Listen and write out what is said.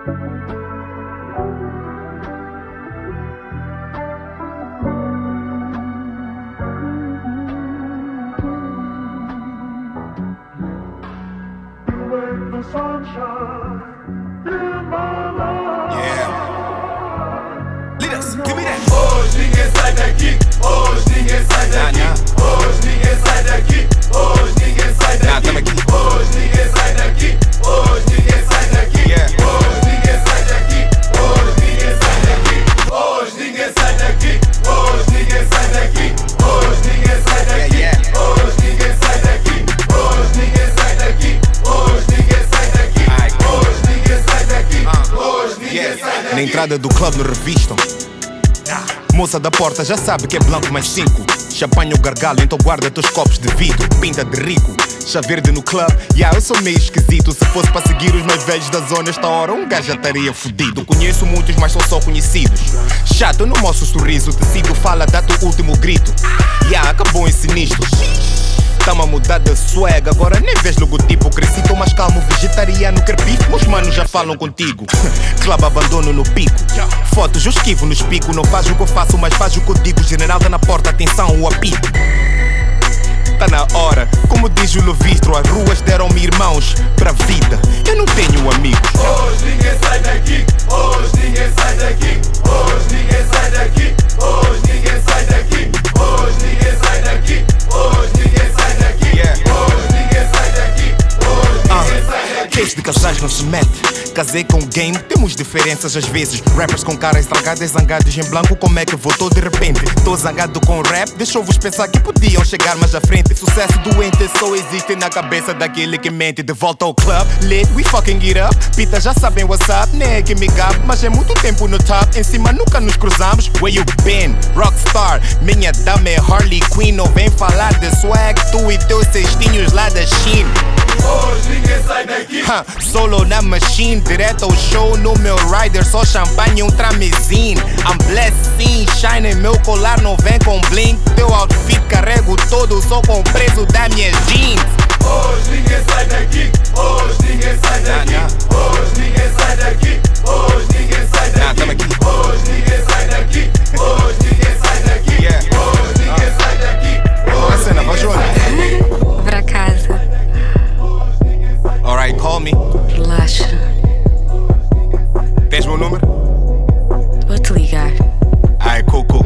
Give me that. Hoje ninguém sai daqui. Hoje ninguém sai daqui. Hoje ninguém sai daqui. Hoje ninguém sai daqui. Hoje ninguém sai daqui. Hoje ninguém sai daqui. Hoje ninguém sai daqui. Hoje ninguém sai daqui. Hoje ninguém sai daqui. Hoje ninguém sai daqui. Hoje ninguém sai daqui. Hoje ninguém sai daqui. Hoje ninguém sai daqui. Hoje ninguém sai daqui. Hoje ninguém sai daqui. Hoje ninguém sai daqui. Na entrada do clube no revistam. Moça da porta já sabe que é blanco mais 5. Champanhe o gargalo, então guarda teus copos de vidro. Pinta de rico, chá verde no club. Eu sou meio esquisito. Se fosse para seguir os mais velhos da zona esta hora, um gajo já estaria fudido. Conheço muitos, mas são só conhecidos. Chato, eu não mostro sorriso. O tecido fala, dá teu último grito. Acabou em sinistro. Tamo a mudar de swag, agora nem vês logotipo. Cresci, tô mais calmo, vegetariano, quer bife. Meus manos já falam contigo. Club abandono no pico. Fotos eu esquivo nos pico. Não faz o que eu faço, mas faz o que eu digo. General tá na porta, atenção, o apito. Tá na hora, como diz o Levistro. As ruas deram-me irmãos pra vida. Eu não tenho amigos. Hoje ninguém sai daqui. Hoje ninguém sai daqui. Hoje ninguém sai daqui. Hoje ninguém sai daqui. Hoje ninguém sai daqui. Hoje ninguém sai daqui. Hoje ninguém sai daqui. Hoje ninguém sai daqui. Case de casais não se mete. Casei com o game, temos diferenças às vezes. Rappers com cara estragada e zangados em branco. Como é que voltou de repente? Tô zangado com o rap, deixou-vos pensar que podiam chegar mais à frente. Sucesso doente só existe na cabeça daquele que mente. De volta ao club, lit, we fucking it up. Pita já sabem what's up, nem é que me gab. Mas é muito tempo no top, em cima nunca nos cruzamos. Where you been? Rockstar, minha dama é Harley Quinn. Não vem falar de swag, tu e teus cestinhos lá da China. Hoje ninguém sai daqui. Solo na machine, direto ao show no meu rider. Só champanhe e um tramezine. I'm blessed sim, shine. Meu colar não vem com bling. Teu outfit carrego todo só com o preço das minhas jeans. Hoje ninguém sai daqui. Hoje ninguém sai daqui. Hoje ninguém sai daqui. Hoje ninguém sai daqui. Hoje ninguém sai daqui. Hoje ninguém sai daqui. Hoje ninguém sai daqui. A cena, vai Joana. Pra casa. Alright, call me. Relaxa. Tens meu número? Vou te ligar. Ai, cool.